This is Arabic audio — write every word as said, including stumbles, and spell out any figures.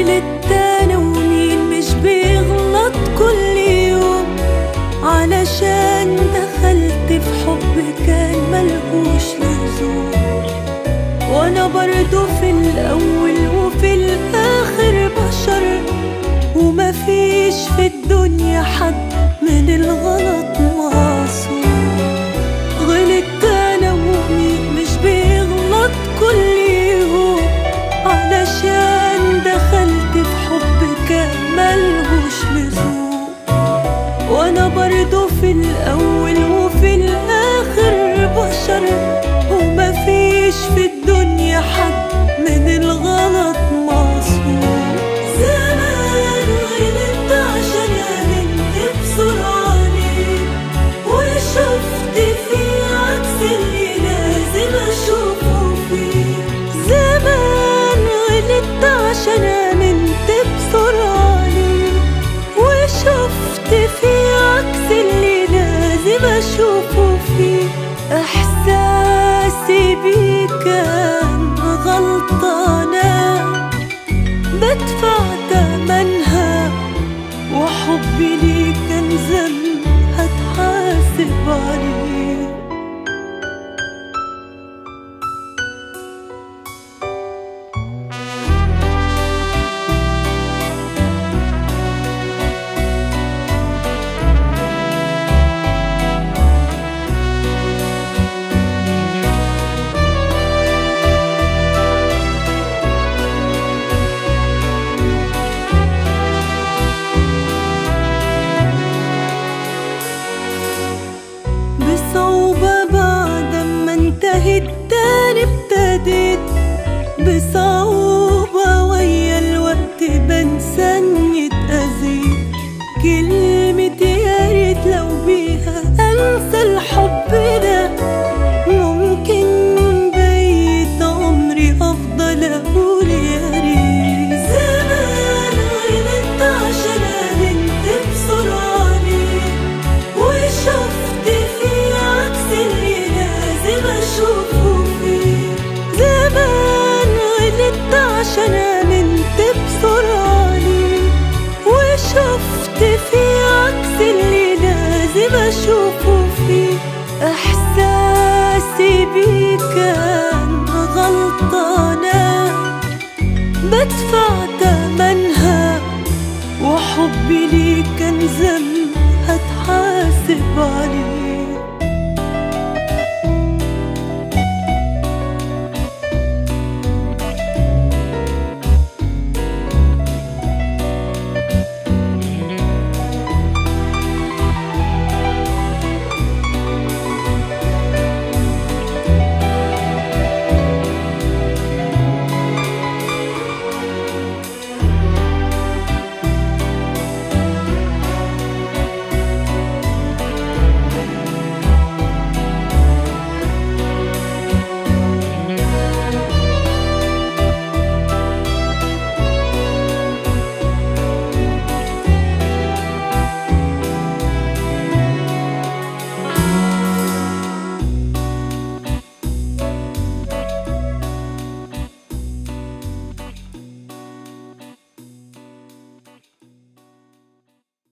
غلطت انا ومين مش بيغلط كل يوم، علشان دخلت في حب كان ملهوش لزوم. وانا برضو في الاول وفي الاخر بشر، ومفيش في الدنيا حد من الغلط معصوم. غلطت انا ومين مش بيغلط كل يوم، علشان دخلت في حب كان ملهوش لزوم. وانا برضو في الاول وفي الاخر بشر، ومفيش في الدنيا حد من الغلط معصوم. زمان غلطت عشان امنت بسرعة ليك، وشفت فيه عكس اللي لازم اشوفه فيه. زمان غلطت عشان امنت بسرعة ليك، وشفت فيه عكس اللي لازم اشوفه فيه. احساسي بيه كان غلطانة بدفع تمنها، وحبي ليك كان ذنب هتحاسب عليه. بصعوبة بعد ما انتهت تاني ابتديت، بصعوبة ويا الوقت بنسى اني اتأذيت. كلمة يا ريت لو بيها انسى الحب ده، ممكن بقيت عمري افضل اقول يا ريت. زمان غلطت عشان امنت بسرعة ليك، وشفت فيه عكس اللي لازم اشوفه فيه. زمان غلطت عشان امنت بسرعة ليك، وشفت فيه عكس اللي لازم اشوفه فيه. احساسي بيه كان غلطانة بدفع تمنها، وحبي ليك كان ذنب هتحاسب عليه.